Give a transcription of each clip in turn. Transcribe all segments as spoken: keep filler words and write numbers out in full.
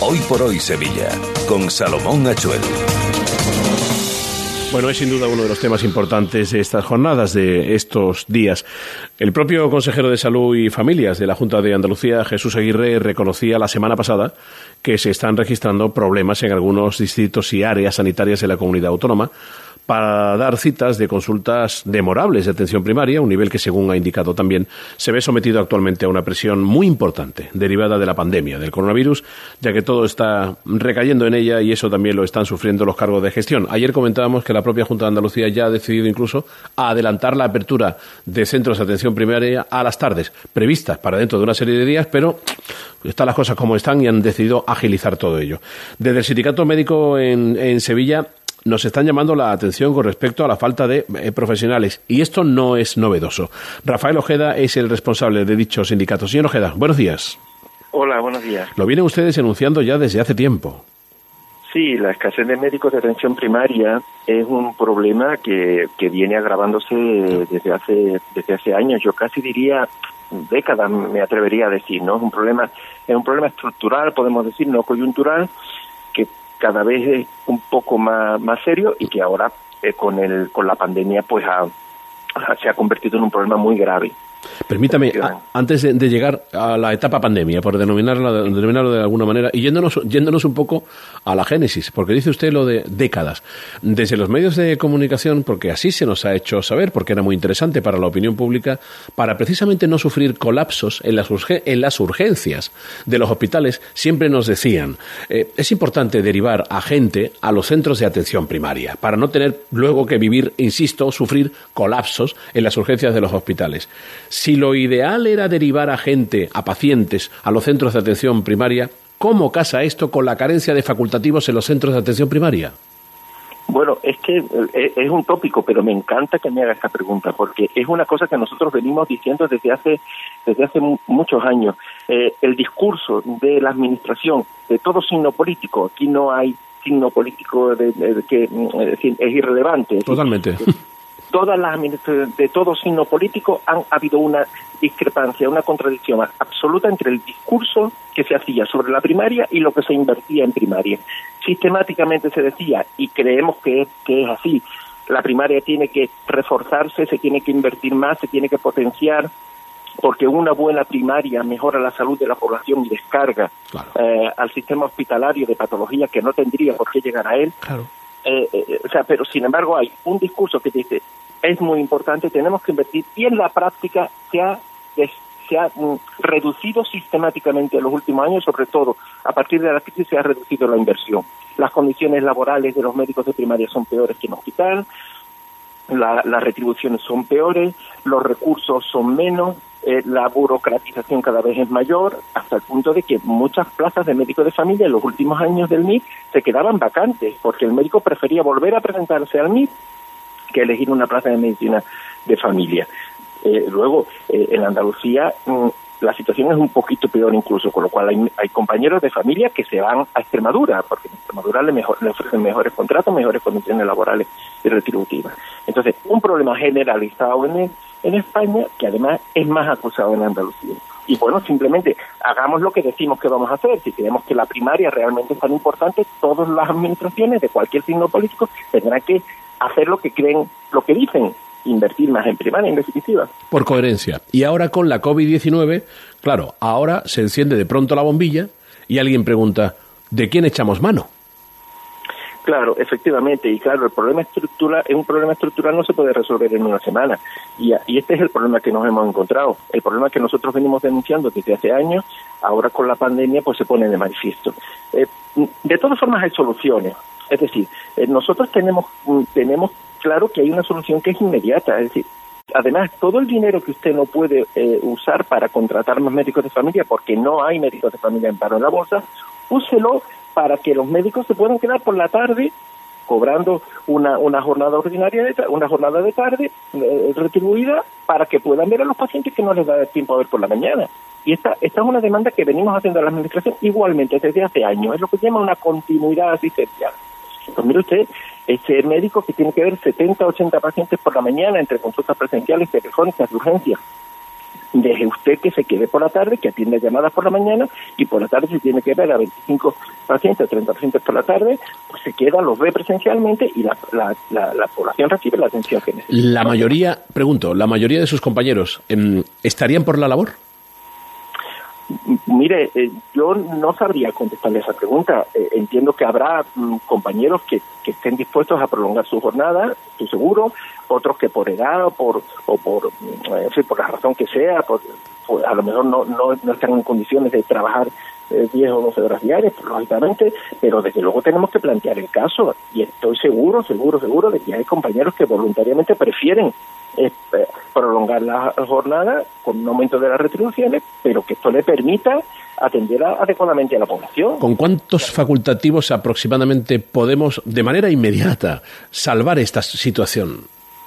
Hoy por hoy Sevilla, con Salomón Achuel. Bueno, es sin duda uno de los temas importantes de estas jornadas, de estos días. El propio consejero de Salud y Familias de la Junta de Andalucía, Jesús Aguirre, reconocía la semana pasada que se están registrando problemas en algunos distritos y áreas sanitarias de la comunidad autónoma para dar citas de consultas demorables de atención primaria, un nivel que, según ha indicado también, se ve sometido actualmente a una presión muy importante derivada de la pandemia del coronavirus, ya que todo está recayendo en ella y eso también lo están sufriendo los cargos de gestión. Ayer comentábamos que la propia Junta de Andalucía ya ha decidido incluso adelantar la apertura de centros de atención primaria a las tardes, previstas para dentro de una serie de días, pero están las cosas como están y han decidido agilizar todo ello. Desde el Sindicato Médico en, en Sevilla nos están llamando la atención con respecto a la falta de eh, profesionales, y esto no es novedoso. Rafael Ojeda es el responsable de dicho sindicato. Señor Ojeda, buenos días. Hola, buenos días. Lo vienen ustedes enunciando ya desde hace tiempo. Sí, la escasez de médicos de atención primaria es un problema que, que viene agravándose desde hace desde hace años. Yo casi diría décadas, me atrevería a decir, ¿no? Es un problema, es un problema estructural, podemos decir, no coyuntural, que cada vez es un poco más más serio y que ahora eh, con el con la pandemia pues ha, ha, se ha convertido en un problema muy grave. Permítame, a, antes de, de llegar a la etapa pandemia, por denominarla, denominarlo de alguna manera, y yéndonos, yéndonos un poco a la génesis, porque dice usted lo de décadas. Desde los medios de comunicación, porque así se nos ha hecho saber, porque era muy interesante para la opinión pública, para precisamente no sufrir colapsos en las, urge, en las urgencias de los hospitales, siempre nos decían, eh, es importante derivar a gente a los centros de atención primaria, para no tener luego que vivir, insisto, sufrir colapsos en las urgencias de los hospitales. Si lo ideal era derivar a gente, a pacientes, a los centros de atención primaria, ¿cómo casa esto con la carencia de facultativos en los centros de atención primaria? Bueno, es que es un tópico, pero me encanta que me haga esta pregunta, porque es una cosa que nosotros venimos diciendo desde hace desde hace muchos años. Eh, el discurso de la administración, de todo signo político, aquí no hay signo político de, de, de que es, decir, es irrelevante. Totalmente. Es decir, todas las administraciones de todo signo político han habido una discrepancia, una contradicción absoluta entre el discurso que se hacía sobre la primaria y lo que se invertía en primaria. Sistemáticamente se decía, y creemos que es, que es así, la primaria tiene que reforzarse, se tiene que invertir más, se tiene que potenciar, porque una buena primaria mejora la salud de la población y descarga claro. eh, al sistema hospitalario de patologías que no tendría por qué llegar a él. Claro. Eh, eh, o sea, pero sin embargo hay un discurso que dice es muy importante, tenemos que invertir, y en la práctica se ha, se ha mm, reducido sistemáticamente en los últimos años, sobre todo a partir de la crisis se ha reducido la inversión. Las condiciones laborales de los médicos de primaria son peores que en hospital, la, las retribuciones son peores, los recursos son menos, eh, la burocratización cada vez es mayor, hasta el punto de que muchas plazas de médico de familia en los últimos años del M I R se quedaban vacantes, porque el médico prefería volver a presentarse al M I R que elegir una plaza de medicina de familia. Eh, luego, eh, en Andalucía mmm, la situación es un poquito peor incluso, con lo cual hay, hay compañeros de familia que se van a Extremadura, porque en Extremadura le, mejor, le ofrecen mejores contratos, mejores condiciones laborales y retributivas. Entonces, un problema generalizado en, el, en España, que además es más acusado en Andalucía. Y bueno, simplemente hagamos lo que decimos que vamos a hacer. Si creemos que la primaria realmente es tan importante, todas las administraciones de cualquier signo político tendrán que hacer lo que creen, lo que dicen, invertir más en primaria, en definitiva. Por coherencia. Y ahora con la covid diecinueve, claro, ahora se enciende de pronto la bombilla y alguien pregunta, ¿de quién echamos mano? Claro, efectivamente, y claro, el problema estructural, es un problema estructural, no se puede resolver en una semana, y, y este es el problema que nos hemos encontrado, el problema que nosotros venimos denunciando desde hace años, ahora con la pandemia pues se pone de manifiesto. Eh, de todas formas hay soluciones, es decir, eh, nosotros tenemos tenemos claro que hay una solución que es inmediata, es decir, además todo el dinero que usted no puede eh, usar para contratar más médicos de familia, porque no hay médicos de familia en paro en la bolsa, úselo para que los médicos se puedan quedar por la tarde cobrando una una jornada ordinaria, de una jornada de tarde eh, retribuida, para que puedan ver a los pacientes que no les da tiempo a ver por la mañana. Y esta esta es una demanda que venimos haciendo a la administración igualmente desde hace años, es lo que se llama una continuidad asistencial. Pues mire usted, ese médico que tiene que ver setenta, ochenta pacientes por la mañana entre consultas presenciales, telefónicas, de urgencia, deje usted que se quede por la tarde, que atienda llamadas por la mañana, y por la tarde si tiene que ver a veinticinco pacientes, treinta pacientes por la tarde, pues se queda, los ve presencialmente y la, la, la, la población recibe la atención que necesita. La mayoría, pregunto, ¿la mayoría de sus compañeros eh, estarían por la labor? Mire, eh, yo no sabría contestarle esa pregunta. Eh, entiendo que habrá mm, compañeros que, que estén dispuestos a prolongar su jornada, estoy seguro, otros que por edad o por o por, en fin, por la razón que sea, por, por, a lo mejor no, no, no están en condiciones de trabajar eh, diez o doce horas diarias, lógicamente, pero desde luego tenemos que plantear el caso y estoy seguro, seguro, seguro de que hay compañeros que voluntariamente prefieren eh, prolongar la jornada con un aumento de las retribuciones, pero que esto le permita atender a, adecuadamente a la población. ¿Con cuántos facultativos aproximadamente podemos, de manera inmediata, salvar esta situación?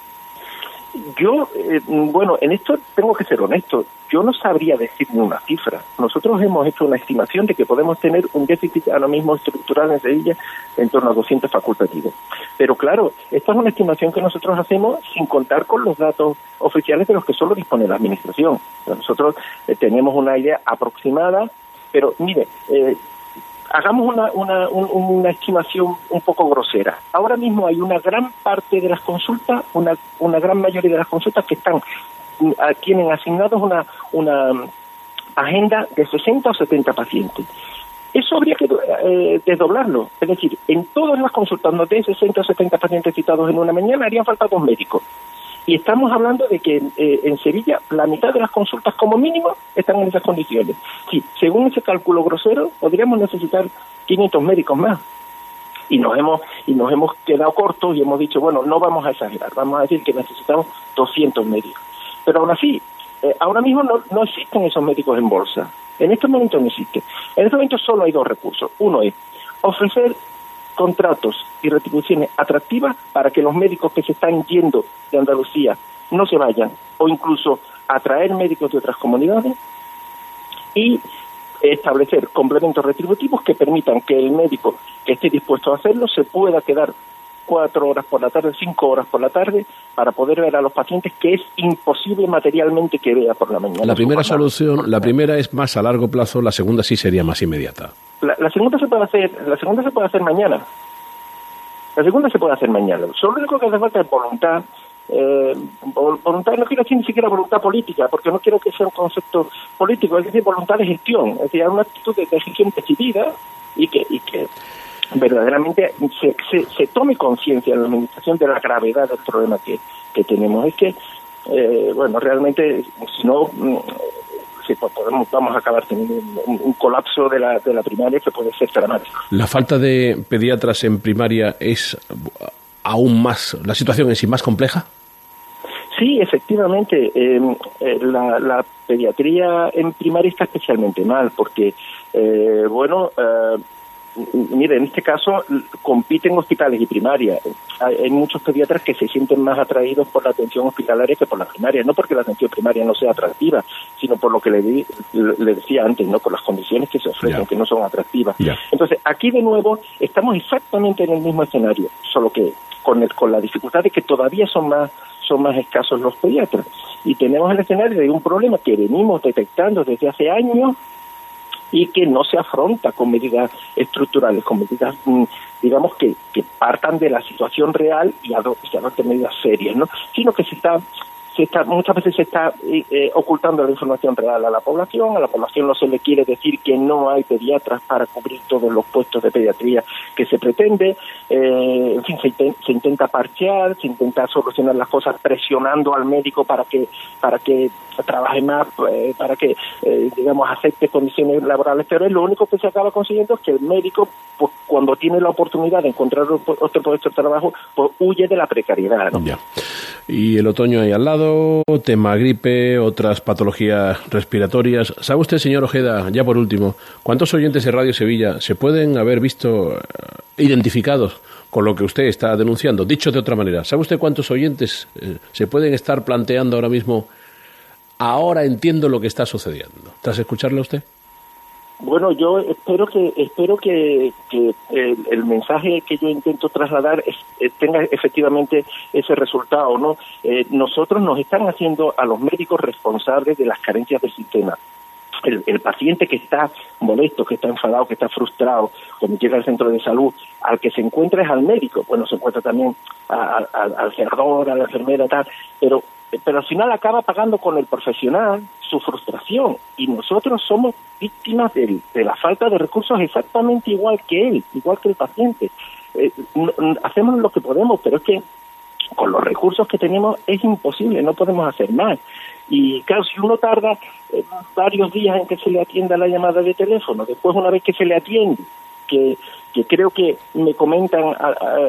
Yo, eh, bueno, en esto tengo que ser honesto. Yo no sabría decirme una cifra. Nosotros hemos hecho una estimación de que podemos tener un déficit ahora mismo estructural en Sevilla en torno a doscientos facultativos. Pero claro, esta es una estimación que nosotros hacemos sin contar con los datos oficiales de los que solo dispone la Administración. Nosotros eh, tenemos una idea aproximada, pero mire, eh, hagamos una, una, un, una estimación un poco grosera. Ahora mismo hay una gran parte de las consultas, una, una gran mayoría de las consultas que están tienen asignados una, una agenda de sesenta o setenta pacientes. Eso habría que eh, desdoblarlo. Es decir, en todas las consultas donde hay sesenta o setenta pacientes citados en una mañana harían falta dos médicos. Y estamos hablando de que eh, en Sevilla la mitad de las consultas como mínimo están en esas condiciones. Sí, según ese cálculo grosero, podríamos necesitar quinientos médicos más. Y nos hemos y nos hemos quedado cortos y hemos dicho, bueno, no vamos a exagerar, vamos a decir que necesitamos doscientos médicos. Pero aún así, eh, ahora mismo no, no existen esos médicos en bolsa. En este momento no existen. En este momento solo hay dos recursos. Uno es ofrecer contratos y retribuciones atractivas para que los médicos que se están yendo de Andalucía no se vayan, o incluso atraer médicos de otras comunidades, y establecer complementos retributivos que permitan que el médico que esté dispuesto a hacerlo se pueda quedar cuatro horas por la tarde, cinco horas por la tarde, para poder ver a los pacientes que es imposible materialmente que vea por la mañana. La primera solución, la primera es más a largo plazo, la segunda sí sería más inmediata. La, la segunda se puede hacer, la segunda se puede hacer mañana. La segunda se puede hacer mañana. Solo lo único que hace falta es voluntad. Eh, voluntad, no quiero decir ni siquiera voluntad política, porque no quiero que sea un concepto político, es decir, voluntad de gestión, es decir, una actitud de, de gestión decidida y que, y que verdaderamente se, se, se tome conciencia en la administración de la gravedad del problema que, que tenemos. Es que, eh, bueno, realmente, si no, si podemos, vamos a acabar teniendo un, un colapso de la, de la primaria que puede ser dramático. La falta de pediatras en primaria es aún más, la situación en sí más compleja. Sí, efectivamente, eh, eh, la, la pediatría en primaria está especialmente mal porque, eh, bueno, eh, mire, en este caso compiten hospitales y primaria. Hay, hay muchos pediatras que se sienten más atraídos por la atención hospitalaria que por la primaria, no porque la atención primaria no sea atractiva, sino por lo que le, di, le decía antes, no por las condiciones que se ofrecen, yeah. que no son atractivas. Yeah. Entonces, aquí de nuevo estamos exactamente en el mismo escenario, solo que con, el, con la dificultad de que todavía son más son más escasos los pediatras. Y tenemos el escenario de un problema que venimos detectando desde hace años y que no se afronta con medidas estructurales, con medidas, digamos, que, que partan de la situación real y adopten medidas serias, ¿no? Sino que se está, se está muchas veces se está eh, ocultando la información real a la población. A la población no se le quiere decir que no hay pediatras para cubrir todos los puestos de pediatría que se pretende. Eh, en fin, se, se intenta parchear, se intenta solucionar las cosas presionando al médico para que para que trabaje más, eh, para que, eh, digamos, acepte condiciones laborales, pero es lo único que se acaba consiguiendo es que el médico, pues, cuando tiene la oportunidad de encontrar otro puesto de trabajo, pues huye de la precariedad, ¿no? Ya. Y el otoño ahí al lado, tema gripe, otras patologías respiratorias. ¿Sabe usted, señor Ojeda, ya por último, cuántos oyentes de Radio Sevilla se pueden haber visto uh, identificados con lo que usted está denunciando? Dicho de otra manera, ¿sabe usted cuántos oyentes eh, se pueden estar planteando ahora mismo? Ahora entiendo lo que está sucediendo. ¿Tras escucharlo usted? Bueno, yo espero que espero que, que el, el mensaje que yo intento trasladar es, es, tenga efectivamente ese resultado, ¿no? Eh, nosotros nos están haciendo a los médicos responsables de las carencias del sistema. El, el paciente que está molesto, que está enfadado, que está frustrado, cuando llega al centro de salud, al que se encuentra es al médico, bueno, se encuentra también a, a, al celador, a la enfermera, tal, pero pero al final acaba pagando con el profesional su frustración, y nosotros somos víctimas de, de la falta de recursos exactamente igual que él, igual que el paciente. Eh, no, hacemos lo que podemos, pero es que con los recursos que tenemos es imposible, no podemos hacer más. Y claro, si uno tarda eh, varios días en que se le atienda la llamada de teléfono, después una vez que se le atiende, que que creo que me comentan, a, a,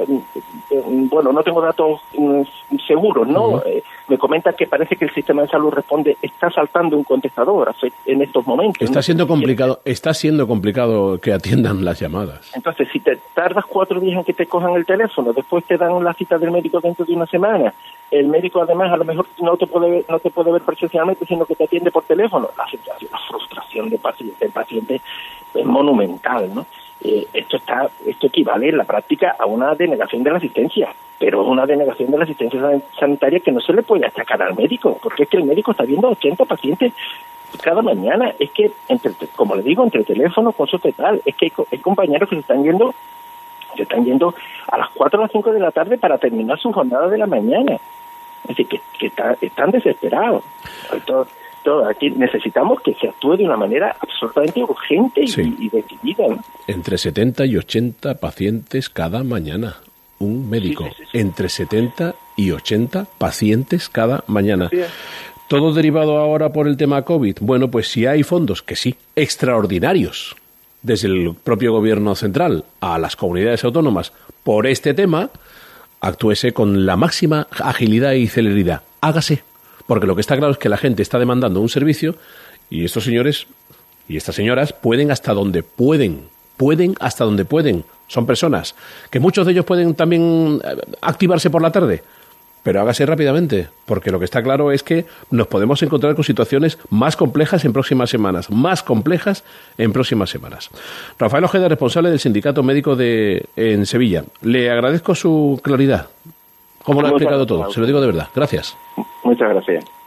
bueno, no tengo datos um, seguros, ¿no? Uh-huh. Eh, me comentan que parece que el sistema de salud responde, está saltando un contestador en estos momentos. Está siendo complicado, está siendo complicado que atiendan las llamadas. Entonces, si te tardas cuatro días en que te cojan el teléfono, después te dan la cita del médico dentro de una semana, el médico además a lo mejor no te puede ver, no te puede ver presencialmente, sino que te atiende por teléfono, la situación, la frustración del paciente, del paciente es monumental, ¿no? Eh, esto está, esto equivale en la práctica a una denegación de la asistencia, pero es una denegación de la asistencia sanitaria que no se le puede achacar al médico, porque es que el médico está viendo ochenta pacientes cada mañana. Es que, entre, como le digo, entre teléfono, consulta y tal, es que hay, hay compañeros que se están yendo, se están yendo a las cuatro o las cinco de la tarde para terminar su jornada de la mañana. Es decir, que, que está, están desesperados. Entonces, aquí necesitamos que se actúe de una manera absolutamente urgente sí. y, y decidida, ¿no? Entre setenta y ochenta pacientes cada mañana. Un médico. Sí, sí, sí, sí. Entre setenta y ochenta pacientes cada mañana. Sí. ¿Todo derivado ahora por el tema COVID? Bueno, pues si hay fondos, que sí, extraordinarios, desde el propio gobierno central a las comunidades autónomas por este tema, actúese con la máxima agilidad y celeridad. Hágase. Porque lo que está claro es que la gente está demandando un servicio y estos señores y estas señoras pueden hasta donde pueden, pueden hasta donde pueden. Son personas que muchos de ellos pueden también activarse por la tarde, pero hágase rápidamente, porque lo que está claro es que nos podemos encontrar con situaciones más complejas en próximas semanas, más complejas en próximas semanas. Rafael Ojeda, responsable del Sindicato Médico de en Sevilla. Le agradezco su claridad. ¿Cómo lo ha explicado todo? Se lo digo de verdad. Gracias. Muchas gracias.